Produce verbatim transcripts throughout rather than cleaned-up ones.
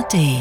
A R D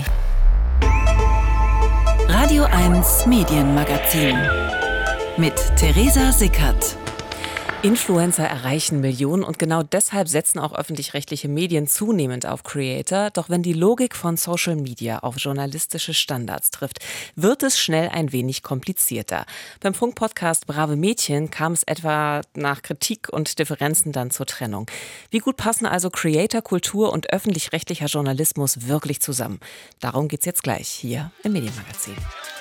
Radio eins Medienmagazin mit Theresa Sickert. Influencer erreichen Millionen und genau deshalb setzen auch öffentlich-rechtliche Medien zunehmend auf Creator. Doch wenn die Logik von Social Media auf journalistische Standards trifft, wird es schnell ein wenig komplizierter. Beim Funk-Podcast Brave Mädchen kam es etwa nach Kritik und Differenzen dann zur Trennung. Wie gut passen also Creator-Kultur und öffentlich-rechtlicher Journalismus wirklich zusammen? Darum geht's jetzt gleich hier im Medienmagazin.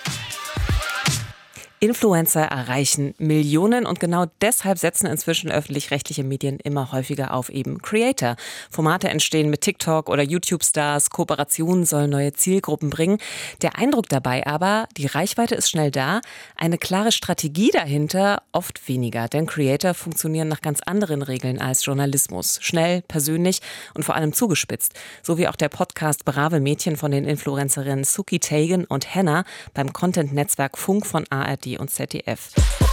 Influencer erreichen Millionen und genau deshalb setzen inzwischen öffentlich-rechtliche Medien immer häufiger auf eben Creator. Formate entstehen mit TikTok oder YouTube-Stars, Kooperationen sollen neue Zielgruppen bringen. Der Eindruck dabei aber, die Reichweite ist schnell da, eine klare Strategie dahinter oft weniger, denn Creator funktionieren nach ganz anderen Regeln als Journalismus. Schnell, persönlich und vor allem zugespitzt. So wie auch der Podcast Brave Mädchen von den Influencerinnen Suki Tagan und Henna beim Content-Netzwerk Funk von A R D und Z D F.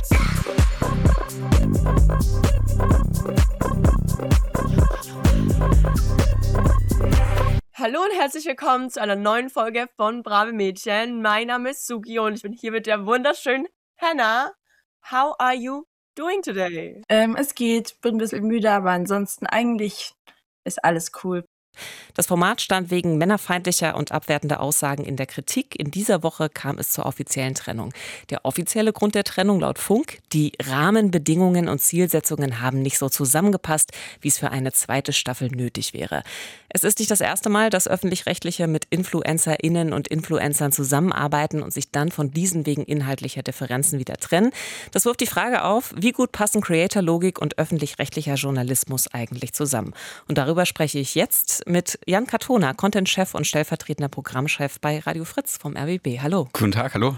Hallo und herzlich willkommen zu einer neuen Folge von Brave Mädchen. Mein Name ist Suki und ich bin hier mit der wunderschönen Henna. How are you doing today? Ähm, es geht, bin ein bisschen müde, aber ansonsten eigentlich ist alles cool. Das Format stand wegen männerfeindlicher und abwertender Aussagen in der Kritik. In dieser Woche kam es zur offiziellen Trennung. Der offizielle Grund der Trennung laut Funk: die Rahmenbedingungen und Zielsetzungen haben nicht so zusammengepasst, wie es für eine zweite Staffel nötig wäre. Es ist nicht das erste Mal, dass Öffentlich-Rechtliche mit InfluencerInnen und Influencern zusammenarbeiten und sich dann von diesen wegen inhaltlicher Differenzen wieder trennen. Das wirft die Frage auf, wie gut passen Creator-Logik und öffentlich-rechtlicher Journalismus eigentlich zusammen? Und darüber spreche ich jetzt mit Jan Katona, Content-Chef und stellvertretender Programmchef bei Radio Fritz vom R B B. Hallo. Guten Tag, hallo.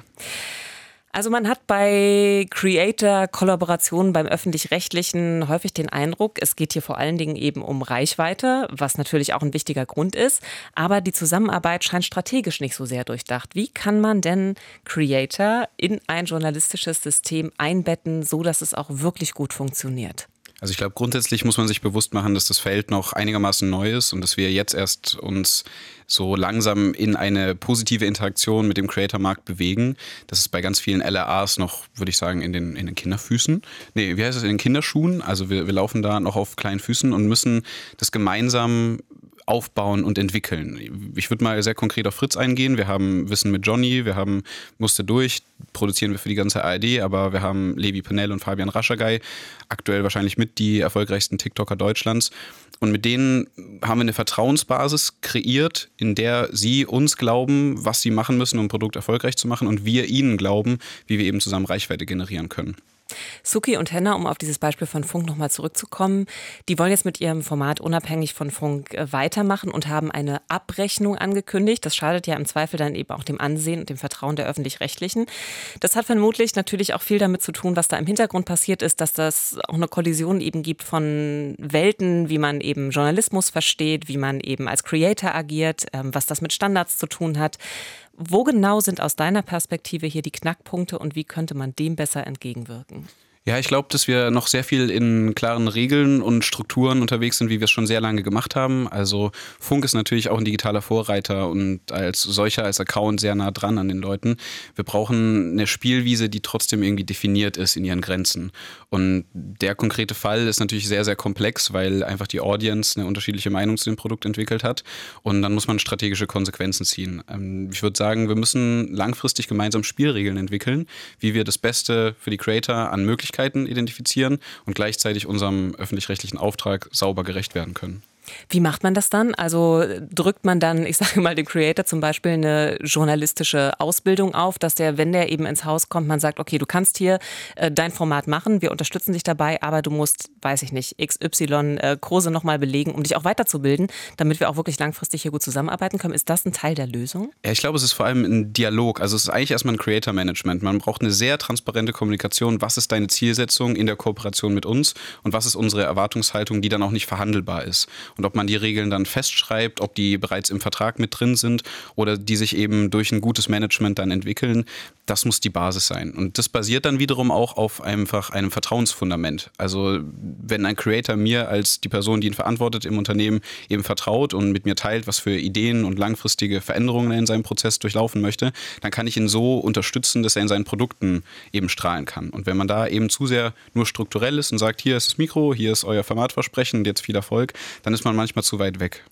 Also man hat bei Creator-Kollaborationen beim Öffentlich-Rechtlichen häufig den Eindruck, es geht hier vor allen Dingen eben um Reichweite, was natürlich auch ein wichtiger Grund ist. Aber die Zusammenarbeit scheint strategisch nicht so sehr durchdacht. Wie kann man denn Creator in ein journalistisches System einbetten, so dass es auch wirklich gut funktioniert? Also ich glaube, grundsätzlich muss man sich bewusst machen, dass das Feld noch einigermaßen neu ist und dass wir jetzt erst uns so langsam in eine positive Interaktion mit dem Creator-Markt bewegen. Das ist bei ganz vielen L R As noch, würde ich sagen, in den, in den Kinderfüßen. Nee, wie heißt es, in den Kinderschuhen. Also wir, wir laufen da noch auf kleinen Füßen und müssen das gemeinsam aufbauen und entwickeln. Ich würde mal sehr konkret auf Fritz eingehen. Wir haben Wissen mit Johnny, wir haben Musste durch, produzieren wir für die ganze A R D, aber wir haben Levi Pennell und Fabian Raschagay, aktuell wahrscheinlich mit die erfolgreichsten TikToker Deutschlands. Und mit denen haben wir eine Vertrauensbasis kreiert, in der sie uns glauben, was sie machen müssen, um ein Produkt erfolgreich zu machen, und wir ihnen glauben, wie wir eben zusammen Reichweite generieren können. Suki und Henna, um auf dieses Beispiel von Funk nochmal zurückzukommen, die wollen jetzt mit ihrem Format unabhängig von Funk weitermachen und haben eine Abrechnung angekündigt. Das schadet ja im Zweifel dann eben auch dem Ansehen und dem Vertrauen der Öffentlich-Rechtlichen. Das hat vermutlich natürlich auch viel damit zu tun, was da im Hintergrund passiert ist, dass das auch eine Kollision eben gibt von Welten, wie man eben Journalismus versteht, wie man eben als Creator agiert, was das mit Standards zu tun hat. Wo genau sind aus deiner Perspektive hier die Knackpunkte und wie könnte man dem besser entgegenwirken? Ja, ich glaube, dass wir noch sehr viel in klaren Regeln und Strukturen unterwegs sind, wie wir es schon sehr lange gemacht haben. Also Funk ist natürlich auch ein digitaler Vorreiter und als solcher, als Account sehr nah dran an den Leuten. Wir brauchen eine Spielwiese, die trotzdem irgendwie definiert ist in ihren Grenzen. Und der konkrete Fall ist natürlich sehr, sehr komplex, weil einfach die Audience eine unterschiedliche Meinung zu dem Produkt entwickelt hat. Und dann muss man strategische Konsequenzen ziehen. Ich würde sagen, wir müssen langfristig gemeinsam Spielregeln entwickeln, wie wir das Beste für die Creator an Möglichkeiten identifizieren und gleichzeitig unserem öffentlich-rechtlichen Auftrag sauber gerecht werden können. Wie macht man das dann? Also drückt man dann, ich sage mal, dem Creator zum Beispiel eine journalistische Ausbildung auf, dass der, wenn der eben ins Haus kommt, man sagt, okay, du kannst hier äh, dein Format machen, wir unterstützen dich dabei, aber du musst, weiß ich nicht, X Y äh, Kurse nochmal belegen, um dich auch weiterzubilden, damit wir auch wirklich langfristig hier gut zusammenarbeiten können. Ist das ein Teil der Lösung? Ja, ich glaube, es ist vor allem ein Dialog. Also es ist eigentlich erstmal ein Creator-Management. Man braucht eine sehr transparente Kommunikation. Was ist deine Zielsetzung in der Kooperation mit uns und was ist unsere Erwartungshaltung, die dann auch nicht verhandelbar ist? Und ob man die Regeln dann festschreibt, ob die bereits im Vertrag mit drin sind oder die sich eben durch ein gutes Management dann entwickeln, das muss die Basis sein. Und das basiert dann wiederum auch auf einfach einem Vertrauensfundament. Also wenn ein Creator mir als die Person, die ihn verantwortet im Unternehmen, eben vertraut und mit mir teilt, was für Ideen und langfristige Veränderungen er in seinem Prozess durchlaufen möchte, dann kann ich ihn so unterstützen, dass er in seinen Produkten eben strahlen kann. Und wenn man da eben zu sehr nur strukturell ist und sagt, hier ist das Mikro, hier ist euer Formatversprechen und jetzt viel Erfolg, dann ist man manchmal zu weit weg.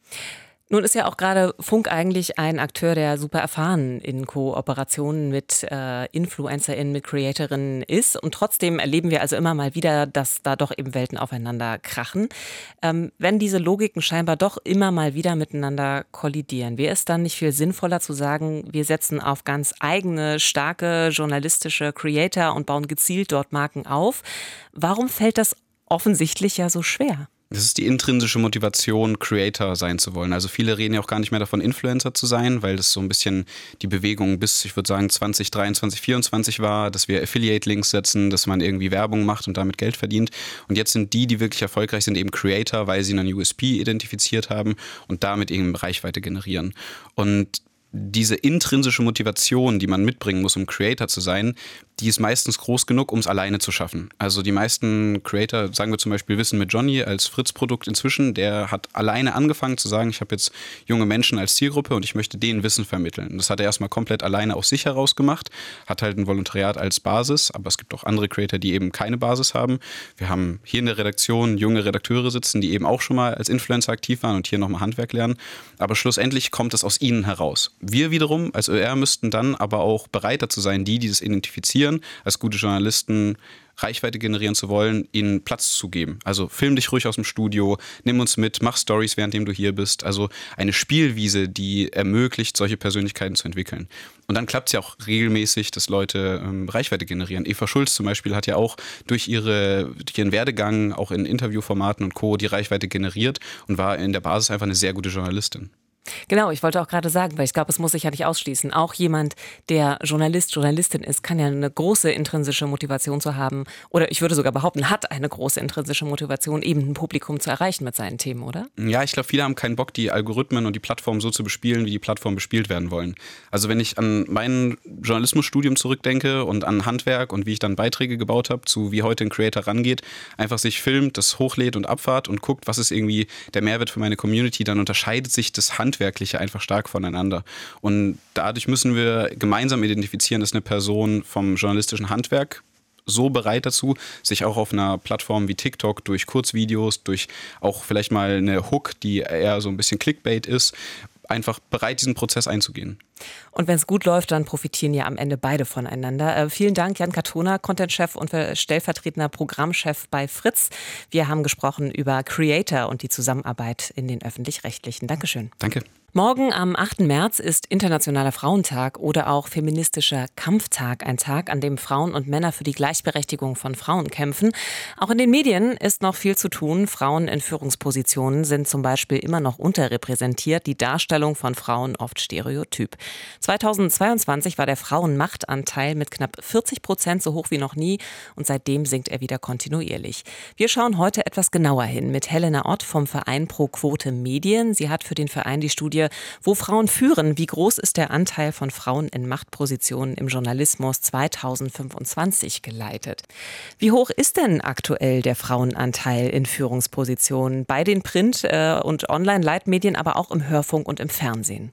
Nun ist ja auch gerade Funk eigentlich ein Akteur, der super erfahren in Kooperationen mit äh, InfluencerInnen, mit CreatorInnen ist. Und trotzdem erleben wir also immer mal wieder, dass da doch eben Welten aufeinander krachen. Ähm, wenn diese Logiken scheinbar doch immer mal wieder miteinander kollidieren, wäre es dann nicht viel sinnvoller zu sagen, wir setzen auf ganz eigene, starke journalistische Creator und bauen gezielt dort Marken auf? Warum fällt das offensichtlich ja so schwer? Das ist die intrinsische Motivation, Creator sein zu wollen. Also viele reden ja auch gar nicht mehr davon, Influencer zu sein, weil das so ein bisschen die Bewegung bis, ich würde sagen, zwanzig dreiundzwanzig, vierundzwanzig war, dass wir Affiliate-Links setzen, dass man irgendwie Werbung macht und damit Geld verdient. Und jetzt sind die, die wirklich erfolgreich sind, eben Creator, weil sie einen U S P identifiziert haben und damit eben Reichweite generieren. Und diese intrinsische Motivation, die man mitbringen muss, um Creator zu sein, die ist meistens groß genug, um es alleine zu schaffen. Also die meisten Creator, sagen wir zum Beispiel Wissen mit Johnny als Fritz-Produkt inzwischen, der hat alleine angefangen zu sagen, ich habe jetzt junge Menschen als Zielgruppe und ich möchte denen Wissen vermitteln. Das hat er erstmal komplett alleine aus sich heraus gemacht, hat halt ein Volontariat als Basis, aber es gibt auch andere Creator, die eben keine Basis haben. Wir haben hier in der Redaktion junge Redakteure sitzen, die eben auch schon mal als Influencer aktiv waren und hier nochmal Handwerk lernen. Aber schlussendlich kommt es aus ihnen heraus. Wir wiederum als Ö R müssten dann aber auch bereit dazu sein, die, die das identifizieren, als gute Journalisten Reichweite generieren zu wollen, ihnen Platz zu geben. Also film dich ruhig aus dem Studio, nimm uns mit, mach Stories, währenddem du hier bist. Also eine Spielwiese, die ermöglicht, solche Persönlichkeiten zu entwickeln. Und dann klappt es ja auch regelmäßig, dass Leute ähm, Reichweite generieren. Eva Schulz zum Beispiel hat ja auch durch, ihre, durch ihren Werdegang, auch in Interviewformaten und Co., die Reichweite generiert und war in der Basis einfach eine sehr gute Journalistin. Genau, ich wollte auch gerade sagen, weil ich glaube, es muss sich ja nicht ausschließen. Auch jemand, der Journalist, Journalistin ist, kann ja eine große intrinsische Motivation zu haben. Oder ich würde sogar behaupten, hat eine große intrinsische Motivation, eben ein Publikum zu erreichen mit seinen Themen, oder? Ja, ich glaube, viele haben keinen Bock, die Algorithmen und die Plattformen so zu bespielen, wie die Plattformen bespielt werden wollen. Also wenn ich an mein Journalismusstudium zurückdenke und an Handwerk und wie ich dann Beiträge gebaut habe, zu wie heute ein Creator rangeht, einfach sich filmt, das hochlädt und abfahrt und guckt, was ist irgendwie der Mehrwert für meine Community, dann unterscheidet sich das Handwerk Handwerkliche einfach stark voneinander. Und dadurch müssen wir gemeinsam identifizieren, dass eine Person vom journalistischen Handwerk so bereit dazu, sich auch auf einer Plattform wie TikTok durch Kurzvideos, durch auch vielleicht mal eine Hook, die eher so ein bisschen Clickbait ist, einfach bereit, diesen Prozess einzugehen. Und wenn es gut läuft, dann profitieren ja am Ende beide voneinander. Äh, vielen Dank, Jan Katona, Content-Chef und stellvertretender Programmchef bei Fritz. Wir haben gesprochen über Creator und die Zusammenarbeit in den Öffentlich-Rechtlichen. Dankeschön. Danke. Morgen am achten März ist Internationaler Frauentag oder auch Feministischer Kampftag, ein Tag, an dem Frauen und Männer für die Gleichberechtigung von Frauen kämpfen. Auch in den Medien ist noch viel zu tun. Frauen in Führungspositionen sind zum Beispiel immer noch unterrepräsentiert, die Darstellung von Frauen oft stereotyp. zweitausendzweiundzwanzig war der Frauenmachtanteil mit knapp vierzig Prozent so hoch wie noch nie und seitdem sinkt er wieder kontinuierlich. Wir schauen heute etwas genauer hin mit Helena Ott vom Verein Pro Quote Medien. Sie hat für den Verein die Studie Wo Frauen führen, wie groß ist der Anteil von Frauen in Machtpositionen im Journalismus zweitausendfünfundzwanzig geleitet. Wie hoch ist denn aktuell der Frauenanteil in Führungspositionen bei den Print- und Online-Leitmedien, aber auch im Hörfunk und im Fernsehen?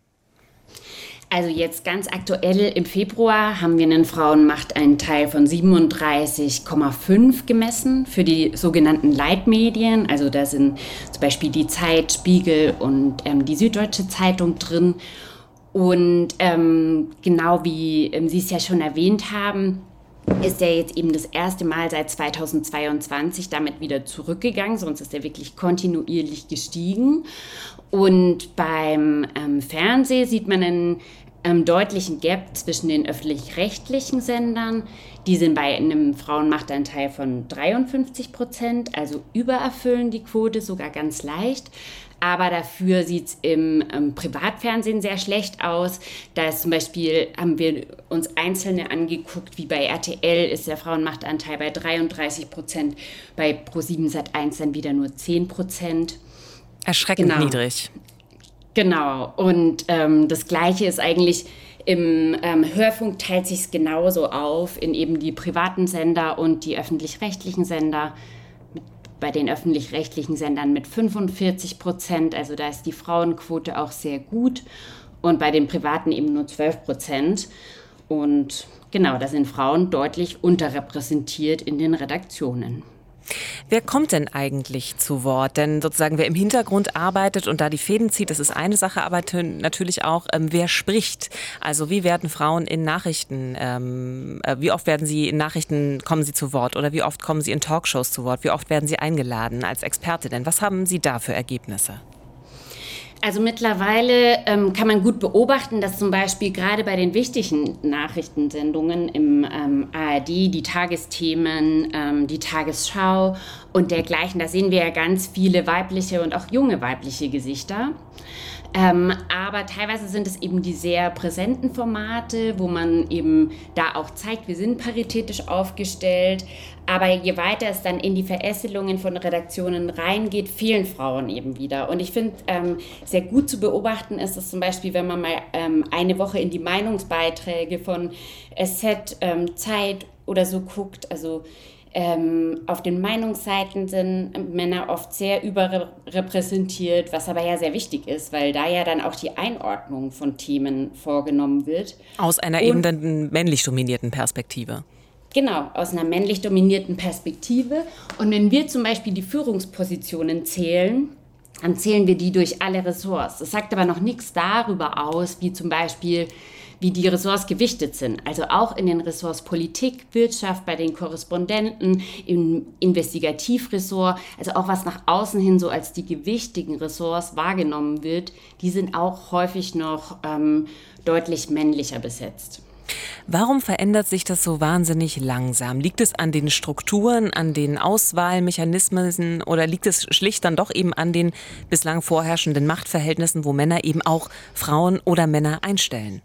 Also jetzt ganz aktuell im Februar haben wir einen Frauenmachtanteil von siebenunddreißig Komma fünf gemessen für die sogenannten Leitmedien. Also da sind zum Beispiel die Zeit, Spiegel und ähm, die Süddeutsche Zeitung drin. Und ähm, genau wie ähm, Sie es ja schon erwähnt haben, ist er jetzt eben das erste Mal seit zweitausendzweiundzwanzig damit wieder zurückgegangen, sonst ist er wirklich kontinuierlich gestiegen. Und beim ähm, Fernsehen sieht man einen ähm, deutlichen Gap zwischen den öffentlich-rechtlichen Sendern. Die sind bei einem Frauenmachtanteil von dreiundfünfzig Prozent, also übererfüllen die Quote sogar ganz leicht. Aber dafür sieht es im ähm, Privatfernsehen sehr schlecht aus. Da ist zum Beispiel, haben wir uns einzelne angeguckt, wie bei R T L ist der Frauenmachtanteil bei dreiunddreißig Prozent, bei ProSieben Sat eins dann wieder nur zehn Prozent. Erschreckend Genau. niedrig. Genau. Und ähm, das Gleiche ist eigentlich im ähm, Hörfunk teilt sich es genauso auf in eben die privaten Sender und die öffentlich-rechtlichen Sender. Mit, bei den öffentlich-rechtlichen Sendern mit fünfundvierzig Prozent, also da ist die Frauenquote auch sehr gut. Und bei den privaten eben nur zwölf Prozent. Und genau, da sind Frauen deutlich unterrepräsentiert in den Redaktionen. Wer kommt denn eigentlich zu Wort? Denn sozusagen, wer im Hintergrund arbeitet und da die Fäden zieht, das ist eine Sache, aber t- natürlich auch, ähm, wer spricht. Also wie werden Frauen in Nachrichten, ähm, äh, wie oft werden sie in Nachrichten, kommen sie zu Wort oder wie oft kommen sie in Talkshows zu Wort? Wie oft werden sie eingeladen als Expertinnen? Was haben Sie da für Ergebnisse? Also mittlerweile ähm, kann man gut beobachten, dass zum Beispiel gerade bei den wichtigen Nachrichtensendungen im ähm, A R D, die Tagesthemen, ähm, die Tagesschau und dergleichen, da sehen wir ja ganz viele weibliche und auch junge weibliche Gesichter. Ähm, aber teilweise sind es eben die sehr präsenten Formate, wo man eben da auch zeigt, wir sind paritätisch aufgestellt. Aber je weiter es dann in die Verästelungen von Redaktionen reingeht, fehlen Frauen eben wieder. Und ich finde, ähm, sehr gut zu beobachten ist es zum Beispiel, wenn man mal ähm, eine Woche in die Meinungsbeiträge von S Z, ähm, Zeit oder so guckt, also Ähm, auf den Meinungsseiten sind Männer oft sehr überrepräsentiert, was aber ja sehr wichtig ist, weil da ja dann auch die Einordnung von Themen vorgenommen wird. Aus einer Und, eben dann männlich dominierten Perspektive. Genau, aus einer männlich dominierten Perspektive. Und wenn wir zum Beispiel die Führungspositionen zählen, dann zählen wir die durch alle Ressorts. Das sagt aber noch nichts darüber aus, wie zum Beispiel wie die Ressorts gewichtet sind. Also auch in den Ressorts Politik, Wirtschaft, bei den Korrespondenten, im Investigativressort, also auch was nach außen hin so als die gewichtigen Ressorts wahrgenommen wird, die sind auch häufig noch ähm, deutlich männlicher besetzt. Warum verändert sich das so wahnsinnig langsam? Liegt es an den Strukturen, an den Auswahlmechanismen oder liegt es schlicht dann doch eben an den bislang vorherrschenden Machtverhältnissen, wo Männer eben auch Frauen oder Männer einstellen?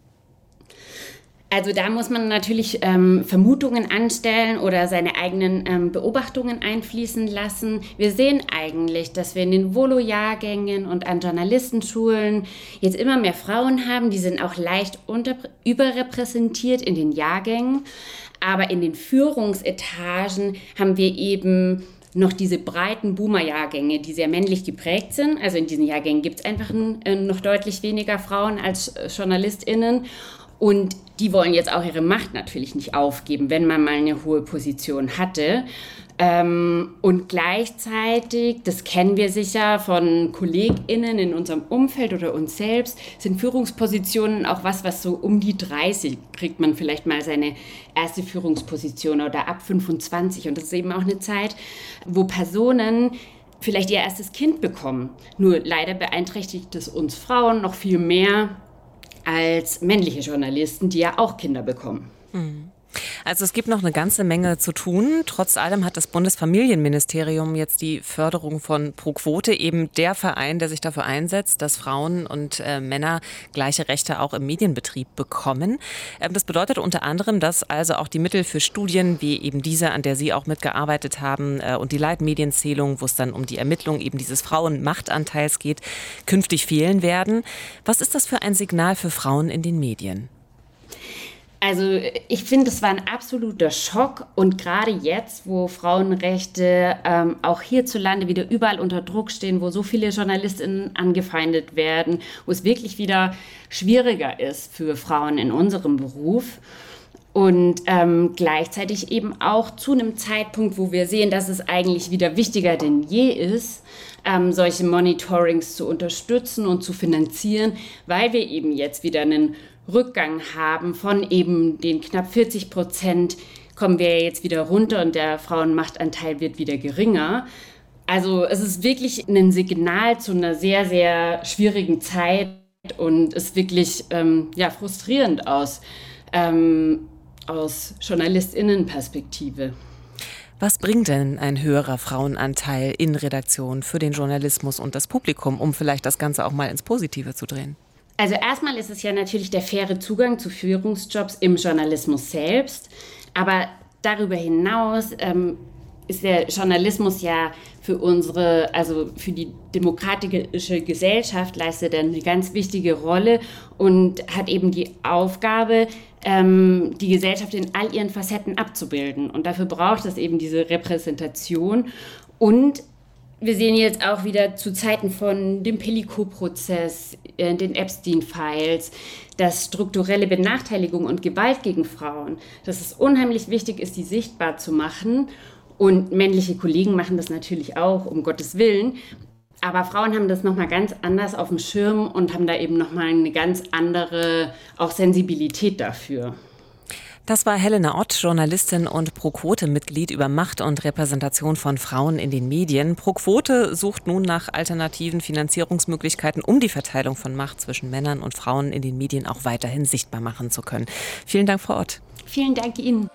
Also da muss man natürlich ähm, Vermutungen anstellen oder seine eigenen ähm, Beobachtungen einfließen lassen. Wir sehen eigentlich, dass wir in den Volo-Jahrgängen und an Journalistenschulen jetzt immer mehr Frauen haben. Die sind auch leicht unter, überrepräsentiert in den Jahrgängen. Aber in den Führungsetagen haben wir eben noch diese breiten Boomer-Jahrgänge, die sehr männlich geprägt sind. Also in diesen Jahrgängen gibt es einfach äh, noch deutlich weniger Frauen als äh, JournalistInnen. Und die wollen jetzt auch ihre Macht natürlich nicht aufgeben, wenn man mal eine hohe Position hatte. Ähm, und gleichzeitig, das kennen wir sicher von KollegInnen in unserem Umfeld oder uns selbst, sind Führungspositionen auch was, was so um die dreißig kriegt man vielleicht mal seine erste Führungsposition oder ab fünfundzwanzig. Und das ist eben auch eine Zeit, wo Personen vielleicht ihr erstes Kind bekommen. Nur leider beeinträchtigt es uns Frauen noch viel mehr als männliche Journalisten, die ja auch Kinder bekommen. Also es gibt noch eine ganze Menge zu tun. Trotz allem hat das Bundesfamilienministerium jetzt die Förderung von Pro Quote, eben der Verein, der sich dafür einsetzt, dass Frauen und äh, Männer gleiche Rechte auch im Medienbetrieb bekommen. Ähm, das bedeutet unter anderem, dass also auch die Mittel für Studien wie eben diese, an der Sie auch mitgearbeitet haben, äh, und die Leitmedienzählung, wo es dann um die Ermittlung eben dieses Frauenmachtanteils geht, künftig fehlen werden. Was ist das für ein Signal für Frauen in den Medien? Also ich finde, es war ein absoluter Schock und gerade jetzt, wo Frauenrechte ähm, auch hierzulande wieder überall unter Druck stehen, wo so viele JournalistInnen angefeindet werden, wo es wirklich wieder schwieriger ist für Frauen in unserem Beruf und ähm, gleichzeitig eben auch zu einem Zeitpunkt, wo wir sehen, dass es eigentlich wieder wichtiger denn je ist, ähm, solche Monitorings zu unterstützen und zu finanzieren, weil wir eben jetzt wieder einen Rückgang haben von eben den knapp vierzig Prozent, kommen wir jetzt wieder runter und der Frauenmachtanteil wird wieder geringer. Also es ist wirklich ein Signal zu einer sehr, sehr schwierigen Zeit und ist wirklich ähm, ja, frustrierend aus, ähm, aus JournalistInnenperspektive. Was bringt denn ein höherer Frauenanteil in Redaktion für den Journalismus und das Publikum, um vielleicht das Ganze auch mal ins Positive zu drehen? Also erstmal ist es ja natürlich der faire Zugang zu Führungsjobs im Journalismus selbst. Aber darüber hinaus ähm, ist der Journalismus ja für unsere, also für die demokratische Gesellschaft leistet er eine ganz wichtige Rolle und hat eben die Aufgabe, ähm, die Gesellschaft in all ihren Facetten abzubilden. Und dafür braucht es eben diese Repräsentation. Und wir sehen jetzt auch wieder zu Zeiten von dem Pellico-Prozess, äh, den Epstein-Files, dass strukturelle Benachteiligung und Gewalt gegen Frauen, dass es unheimlich wichtig ist, die sichtbar zu machen. Und männliche Kollegen machen das natürlich auch, um Gottes Willen. Aber Frauen haben das nochmal ganz anders auf dem Schirm und haben da eben nochmal eine ganz andere auch Sensibilität dafür. Das war Helena Ott, Journalistin und Pro-Quote-Mitglied über Macht und Repräsentation von Frauen in den Medien. Pro-Quote sucht nun nach alternativen Finanzierungsmöglichkeiten, um die Verteilung von Macht zwischen Männern und Frauen in den Medien auch weiterhin sichtbar machen zu können. Vielen Dank, Frau Ott. Vielen Dank Ihnen.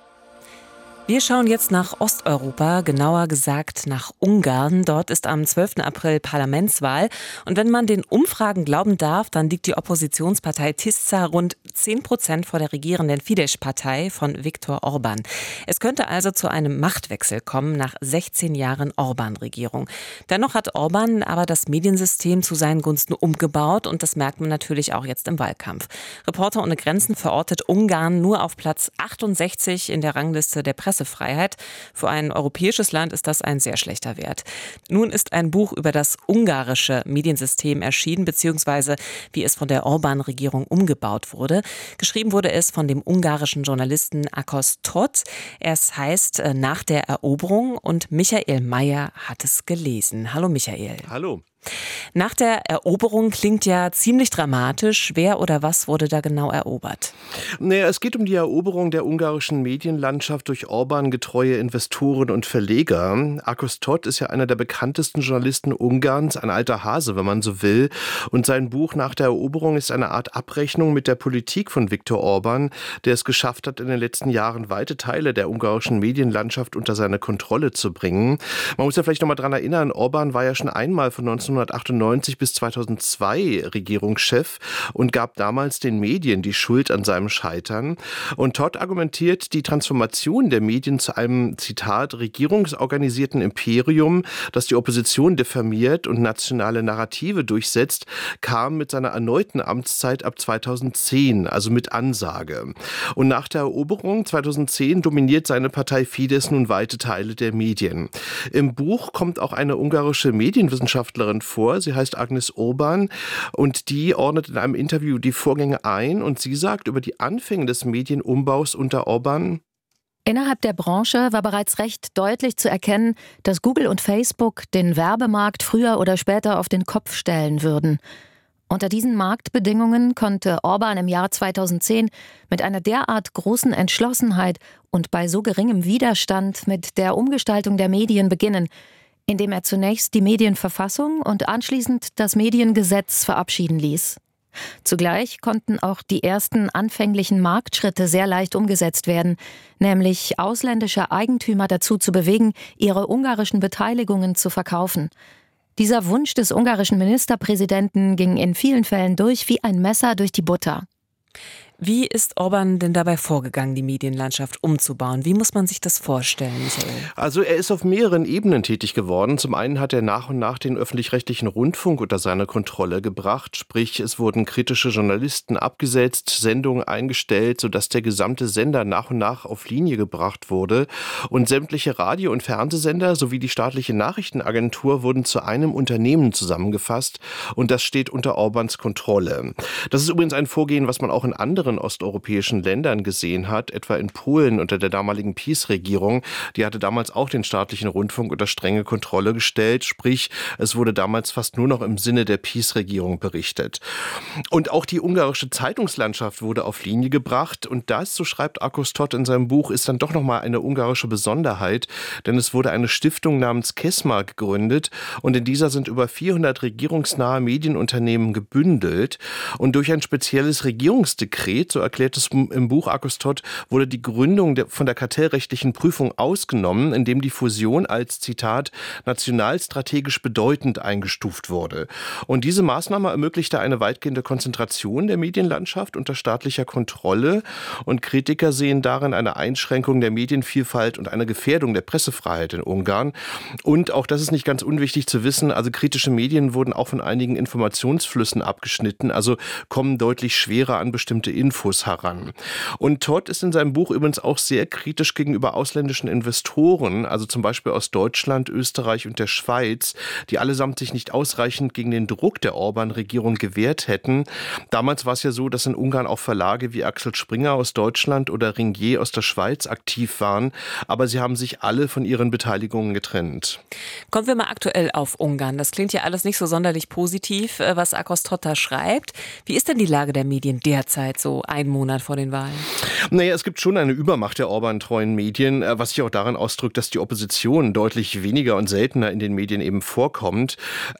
Wir schauen jetzt nach Osteuropa, genauer gesagt nach Ungarn. Dort ist am zwölften April Parlamentswahl. Und wenn man den Umfragen glauben darf, dann liegt die Oppositionspartei Tisza rund zehn Prozent vor der regierenden Fidesz-Partei von Viktor Orban. Es könnte also zu einem Machtwechsel kommen nach sechzehn Jahren Orban-Regierung. Dennoch hat Orban aber das Mediensystem zu seinen Gunsten umgebaut und das merkt man natürlich auch jetzt im Wahlkampf. Reporter ohne Grenzen verortet Ungarn nur auf Platz achtundsechzig in der Rangliste der Presse. Freiheit. Für ein europäisches Land ist das ein sehr schlechter Wert. Nun ist ein Buch über das ungarische Mediensystem erschienen, beziehungsweise wie es von der Orban-Regierung umgebaut wurde. Geschrieben wurde es von dem ungarischen Journalisten Ákos Todt. Es heißt Nach der Eroberung und Michael Mayer hat es gelesen. Hallo Michael. Hallo. Nach der Eroberung klingt ja ziemlich dramatisch. Wer oder was wurde da genau erobert? Naja, es geht um die Eroberung der ungarischen Medienlandschaft durch Orban-getreue Investoren und Verleger. Ákos Todt ist ja einer der bekanntesten Journalisten Ungarns, ein alter Hase, wenn man so will. Und sein Buch Nach der Eroberung ist eine Art Abrechnung mit der Politik von Viktor Orban, der es geschafft hat, in den letzten Jahren weite Teile der ungarischen Medienlandschaft unter seine Kontrolle zu bringen. Man muss ja vielleicht noch mal daran erinnern, Orban war ja schon einmal von neunzehnhundertachtundneunzig bis zweitausendzwei Regierungschef und gab damals den Medien die Schuld an seinem Scheitern. Und Todt argumentiert, die Transformation der Medien zu einem, Zitat, regierungsorganisierten Imperium, das die Opposition diffamiert und nationale Narrative durchsetzt, kam mit seiner erneuten Amtszeit ab zweitausendzehn, also mit Ansage. Und nach der Eroberung zweitausendzehn dominiert seine Partei Fidesz nun weite Teile der Medien. Im Buch kommt auch eine ungarische Medienwissenschaftlerin vor. Sie heißt Agnes Urban und die ordnet in einem Interview die Vorgänge ein und sie sagt über die Anfänge des Medienumbaus unter Orban: Innerhalb der Branche war bereits recht deutlich zu erkennen, dass Google und Facebook den Werbemarkt früher oder später auf den Kopf stellen würden. Unter diesen Marktbedingungen konnte Orban im Jahr zweitausendzehn mit einer derart großen Entschlossenheit und bei so geringem Widerstand mit der Umgestaltung der Medien beginnen, indem er zunächst die Medienverfassung und anschließend das Mediengesetz verabschieden ließ. Zugleich konnten auch die ersten anfänglichen Marktschritte sehr leicht umgesetzt werden, nämlich ausländische Eigentümer dazu zu bewegen, ihre ungarischen Beteiligungen zu verkaufen. Dieser Wunsch des ungarischen Ministerpräsidenten ging in vielen Fällen durch wie ein Messer durch die Butter. Wie ist Orban denn dabei vorgegangen, die Medienlandschaft umzubauen? Wie muss man sich das vorstellen, Michael? Also er ist auf mehreren Ebenen tätig geworden. Zum einen hat er nach und nach den öffentlich-rechtlichen Rundfunk unter seine Kontrolle gebracht. Sprich, es wurden kritische Journalisten abgesetzt, Sendungen eingestellt, sodass der gesamte Sender nach und nach auf Linie gebracht wurde. Und sämtliche Radio- und Fernsehsender sowie die staatliche Nachrichtenagentur wurden zu einem Unternehmen zusammengefasst. Und das steht unter Orbans Kontrolle. Das ist übrigens ein Vorgehen, was man auch in anderen osteuropäischen Ländern gesehen hat, etwa in Polen unter der damaligen PiS-Regierung. Die hatte damals auch den staatlichen Rundfunk unter strenge Kontrolle gestellt, sprich, es wurde damals fast nur noch im Sinne der PiS-Regierung berichtet. Und auch die ungarische Zeitungslandschaft wurde auf Linie gebracht und das, so schreibt Ákos Todt in seinem Buch, ist dann doch nochmal eine ungarische Besonderheit, denn es wurde eine Stiftung namens KESMA gegründet und in dieser sind über vierhundert regierungsnahe Medienunternehmen gebündelt und durch ein spezielles Regierungsdekret steht, so erklärt es im Buch Akos Todd, wurde die Gründung der, von der kartellrechtlichen Prüfung ausgenommen, indem die Fusion als, Zitat, nationalstrategisch bedeutend eingestuft wurde. Und diese Maßnahme ermöglichte eine weitgehende Konzentration der Medienlandschaft unter staatlicher Kontrolle. Und Kritiker sehen darin eine Einschränkung der Medienvielfalt und eine Gefährdung der Pressefreiheit in Ungarn. Und auch das ist nicht ganz unwichtig zu wissen, also kritische Medien wurden auch von einigen Informationsflüssen abgeschnitten, also kommen deutlich schwerer an bestimmte Infos heran. Und Todd ist in seinem Buch übrigens auch sehr kritisch gegenüber ausländischen Investoren, also zum Beispiel aus Deutschland, Österreich und der Schweiz, die allesamt sich nicht ausreichend gegen den Druck der Orban-Regierung gewehrt hätten. Damals war es ja so, dass in Ungarn auch Verlage wie Axel Springer aus Deutschland oder Ringier aus der Schweiz aktiv waren, aber sie haben sich alle von ihren Beteiligungen getrennt. Kommen wir mal aktuell auf Ungarn. Das klingt ja alles nicht so sonderlich positiv, was Akos Todd da schreibt. Wie ist denn die Lage der Medien derzeit, so einen Monat vor den Wahlen? Naja, es gibt schon eine Übermacht der Orban-treuen Medien, was sich auch darin ausdrückt, dass die Opposition deutlich weniger und seltener in den Medien eben vorkommt.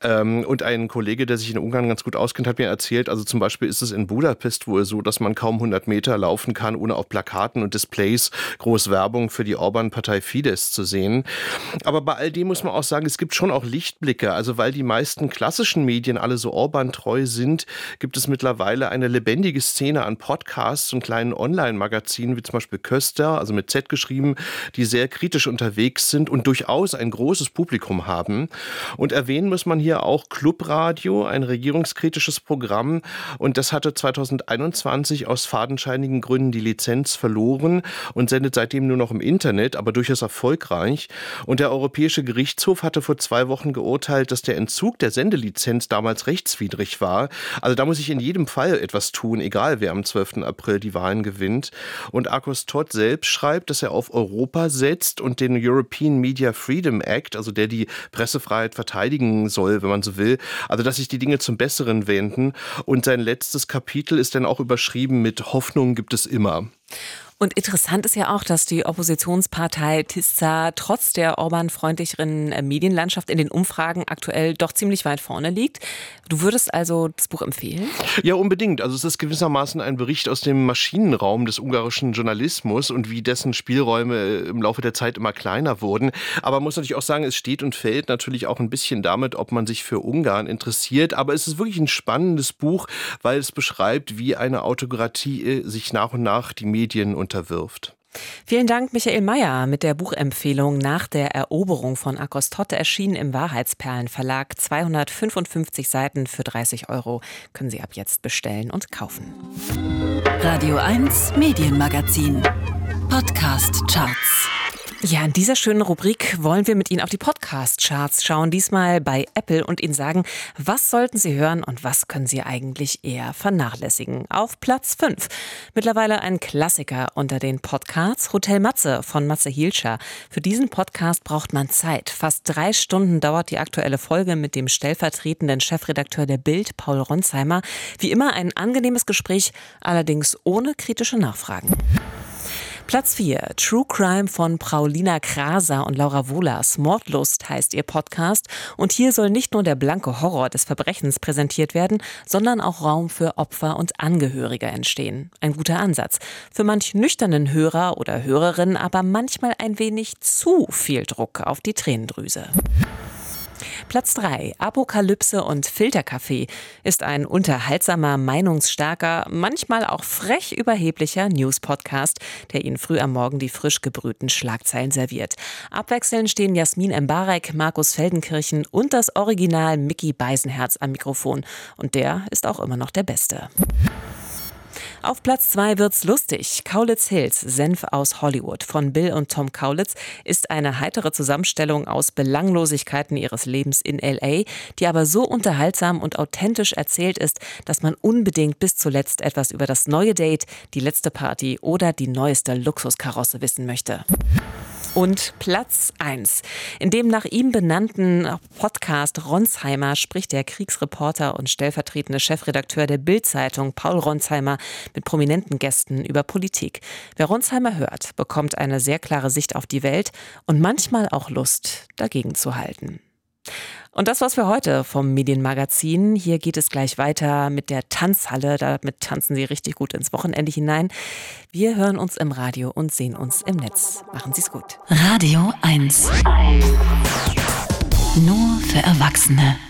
Und ein Kollege, der sich in Ungarn ganz gut auskennt, hat mir erzählt, also zum Beispiel ist es in Budapest wohl so, dass man kaum hundert Meter laufen kann, ohne auf Plakaten und Displays groß Werbung für die Orban-Partei Fidesz zu sehen. Aber bei all dem muss man auch sagen, es gibt schon auch Lichtblicke. Also weil die meisten klassischen Medien alle so Orban-treu sind, gibt es mittlerweile eine lebendige Szene an Podcasts und kleinen Online-Magazinen, wie zum Beispiel Köster, also mit Z geschrieben, die sehr kritisch unterwegs sind und durchaus ein großes Publikum haben. Und erwähnen muss man hier auch Clubradio, ein regierungskritisches Programm. Und das hatte zweitausendeinundzwanzig aus fadenscheinigen Gründen die Lizenz verloren und sendet seitdem nur noch im Internet, aber durchaus erfolgreich. Und der Europäische Gerichtshof hatte vor zwei Wochen geurteilt, dass der Entzug der Sendelizenz damals rechtswidrig war. Also da muss sich in jedem Fall etwas tun, egal wer am zwölften April die Wahlen gewinnt. Und Akos Todd selbst schreibt, dass er auf Europa setzt und den European Media Freedom Act, also der die Pressefreiheit verteidigen soll, wenn man so will, also dass sich die Dinge zum Besseren wenden. Und sein letztes Kapitel ist dann auch überschrieben mit Hoffnung gibt es immer. Und interessant ist ja auch, dass die Oppositionspartei Tisza trotz der Orban-freundlicheren Medienlandschaft in den Umfragen aktuell doch ziemlich weit vorne liegt. Du würdest also das Buch empfehlen? Ja, unbedingt. Also es ist gewissermaßen ein Bericht aus dem Maschinenraum des ungarischen Journalismus und wie dessen Spielräume im Laufe der Zeit immer kleiner wurden. Aber man muss natürlich auch sagen, es steht und fällt natürlich auch ein bisschen damit, ob man sich für Ungarn interessiert. Aber es ist wirklich ein spannendes Buch, weil es beschreibt, wie eine Autokratie sich nach und nach die Medien unterwirft. Vielen Dank, Michael Mayer, mit der Buchempfehlung nach der Eroberung von Akos Todd, erschienen im Wahrheitsperlen Verlag. zweihundertfünfundfünfzig Seiten für dreißig Euro können Sie ab jetzt bestellen und kaufen. Radio eins Medienmagazin. Podcast Charts. Ja, in dieser schönen Rubrik wollen wir mit Ihnen auf die Podcast-Charts schauen, diesmal bei Apple, und Ihnen sagen, was sollten Sie hören und was können Sie eigentlich eher vernachlässigen. Auf Platz fünf, mittlerweile ein Klassiker unter den Podcasts, Hotel Matze von Matze Hilscher. Für diesen Podcast braucht man Zeit. Fast drei Stunden dauert die aktuelle Folge mit dem stellvertretenden Chefredakteur der Bild, Paul Ronsheimer. Wie immer ein angenehmes Gespräch, allerdings ohne kritische Nachfragen. Platz vier, True Crime von Paulina Kraser und Laura Wohlers. Mordlust heißt ihr Podcast. Und hier soll nicht nur der blanke Horror des Verbrechens präsentiert werden, sondern auch Raum für Opfer und Angehörige entstehen. Ein guter Ansatz. Für manch nüchternen Hörer oder Hörerin aber manchmal ein wenig zu viel Druck auf die Tränendrüse. Platz drei, Apokalypse und Filterkaffee, ist ein unterhaltsamer, meinungsstarker, manchmal auch frech überheblicher News-Podcast, der Ihnen früh am Morgen die frisch gebrühten Schlagzeilen serviert. Abwechselnd stehen Jasmin Embarek, Markus Feldenkirchen und das Original Micky Beisenherz am Mikrofon. Und der ist auch immer noch der Beste. Auf Platz zwei wird's lustig. Kaulitz Hills, Senf aus Hollywood von Bill und Tom Kaulitz, ist eine heitere Zusammenstellung aus Belanglosigkeiten ihres Lebens in L A, die aber so unterhaltsam und authentisch erzählt ist, dass man unbedingt bis zuletzt etwas über das neue Date, die letzte Party oder die neueste Luxuskarosse wissen möchte. Und Platz eins. In dem nach ihm benannten Podcast Ronsheimer spricht der Kriegsreporter und stellvertretende Chefredakteur der Bild-Zeitung Paul Ronsheimer mit prominenten Gästen über Politik. Wer Ronsheimer hört, bekommt eine sehr klare Sicht auf die Welt und manchmal auch Lust, dagegen zu halten. Und das war's für heute vom Medienmagazin. Hier geht es gleich weiter mit der Tanzhalle. Damit tanzen Sie richtig gut ins Wochenende hinein. Wir hören uns im Radio und sehen uns im Netz. Machen Sie's gut. Radio eins. Nur für Erwachsene.